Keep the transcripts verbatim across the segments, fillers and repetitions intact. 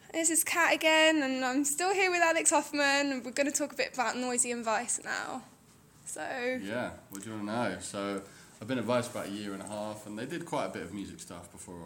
this is Kat again, and I'm still here with Alex Hoffman, and we're going to talk a bit about Noisy and Vice now. So yeah, what do you want to know? So I've been at Vice about a year and a half, and they did quite a bit of music stuff before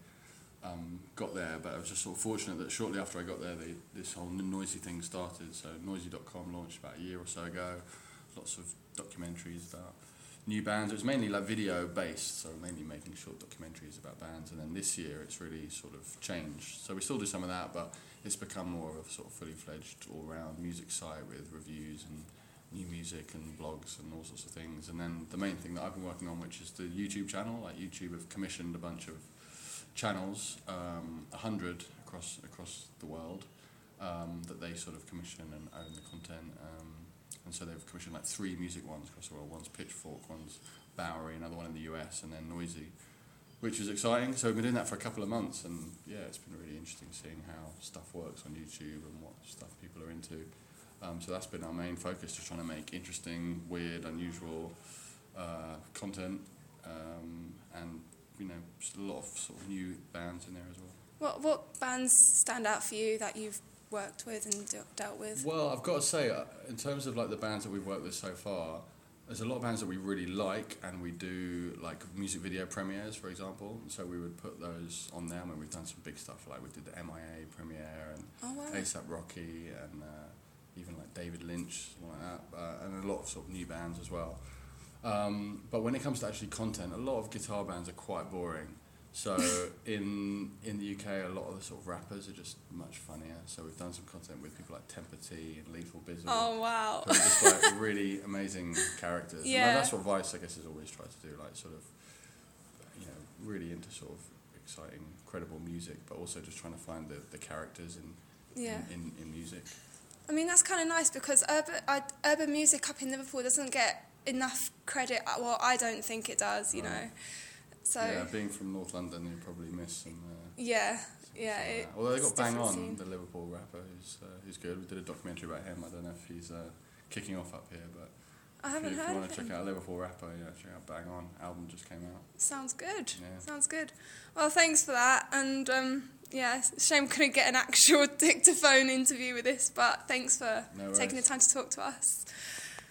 I um, got there, but I was just sort of fortunate that shortly after I got there, they, this whole Noisy thing started. So Noisy dot com launched about a year or so ago. Lots of documentaries about new bands. It was mainly like video based, so mainly making short documentaries about bands. And then this year it's really sort of changed. So we still do some of that, but it's become more of a sort of fully fledged all round music site with reviews and new music and blogs and all sorts of things. And then the main thing that I've been working on, which is the YouTube channel. Like YouTube have commissioned a bunch of channels, um, a hundred across across the world, um, that they sort of commission and own the content. Um, And so they've commissioned like three music ones across the world. One's Pitchfork, one's Bowery, another one in the U S, and then Noisy, which is exciting. So we've been doing that for a couple of months, and yeah, it's been really interesting seeing how stuff works on YouTube and what stuff people are into. Um, so that's been our main focus, just trying to make interesting, weird, unusual uh, content, um, and you know, just a lot of sort of new bands in there as well. what what bands stand out for you that you've worked with and de- dealt with? Well, I've got to say, uh, in terms of like the bands that we've worked with so far, there's a lot of bands that we really like, and we do like music video premieres, for example. So we would put those on there. I mean, we've done some big stuff, like we did the M I A premiere and Oh, wow. ASAP Rocky, and uh, even like David Lynch, something like that, uh, and a lot of sort of new bands as well. Um, but when it comes to actually content, a lot of guitar bands are quite boring. So in in the U K, a lot of the sort of rappers are just much funnier. So we've done some content with people like Temper T and Lethal Bizzle. Oh, wow. Who are just like really amazing characters. Yeah. And that's what Vice, I guess, has always tried to do, like sort of, you know, really into sort of exciting, credible music, but also just trying to find the, the characters in, Yeah. in, in, in music. I mean, that's kind of nice because urban, uh, urban music up in Liverpool doesn't get enough credit. Well, I don't think it does, you Right. know. So Yeah, being from North London, you probably miss some... Uh, yeah, yeah. some, uh, It, Although they got it's Bang different On, scene. the Liverpool rapper, who's uh, who's good. We did a documentary about him. I don't know if he's uh, kicking off up here, but I haven't if you, if heard you of want to him. check out a Liverpool rapper, yeah, check out Bang On. Album just came out. Sounds good. Yeah. Sounds good. Well, thanks for that. And um, yeah, it's a shame we couldn't get an actual dictaphone interview with this, but thanks for No taking the worries. time to talk to us.